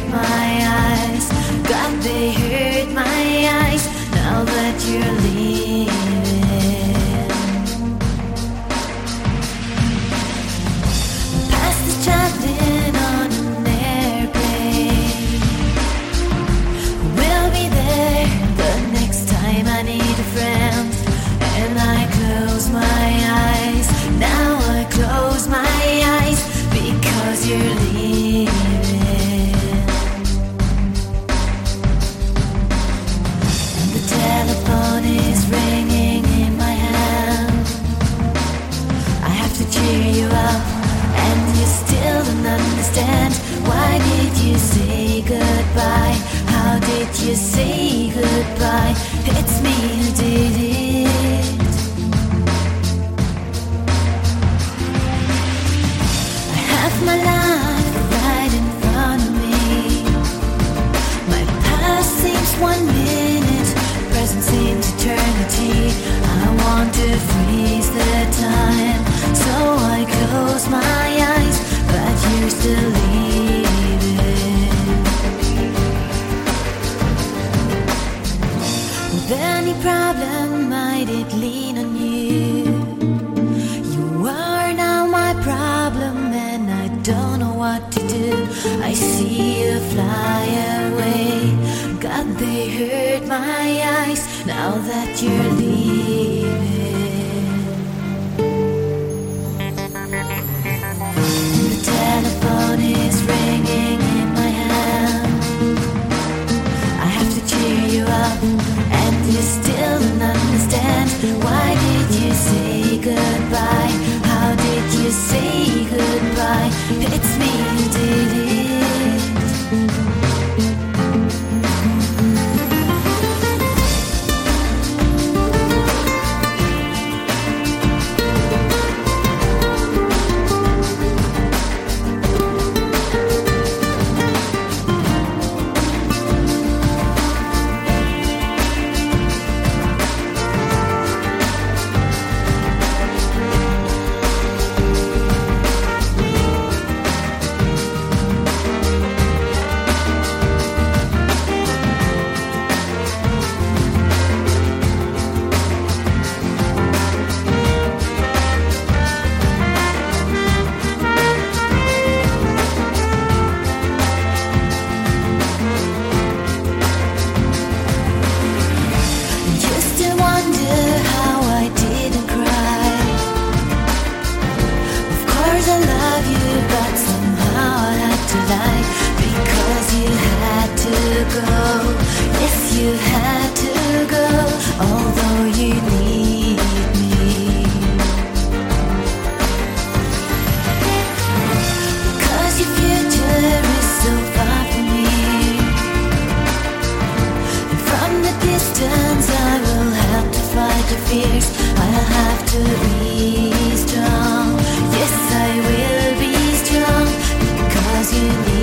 my eyes. God, they hurt my eyes now that you're leaving. Past the traveling on an airplane. We'll be there the next time I need a friend. And I close my eyes, now I close my eyes because you're leaving. And the telephone is ringing in my hand. I have to cheer you up, and you still don't understand. Why did you say goodbye? How did you say goodbye? It's me who did it. My life right in front of me. My past seems 1 minute, present seems eternity. I want to freeze the time, so I close my eyes, but you're still leaving. With any problem, might it lean on you? You are now my problem, and I don't know what to do. I see you fly away. God, they hurt my eyes now that you're leaving. And the telephone is ringing in my hand. I have to cheer you up, and you still don't understand. Why did you say goodbye? How did you say goodbye? It's me who did it. You had to go, although you need me. Because your future is so far from me. And from the distance I will have to fight your fears. I'll have to be strong. Yes, I will be strong because you need me.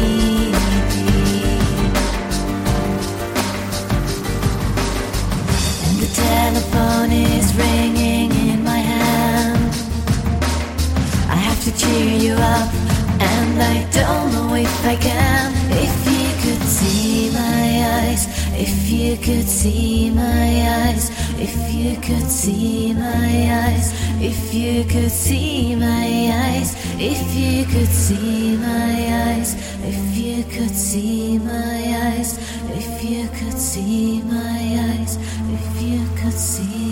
The telephone is ringing in my hand. I have to cheer you up, and I don't know if I can. If you could see my eyes, if you could see my eyes, if you could see my eyes, if you could see my eyes, if you could see my eyes, if you could see my eyes, if you could see my eyes, if you could see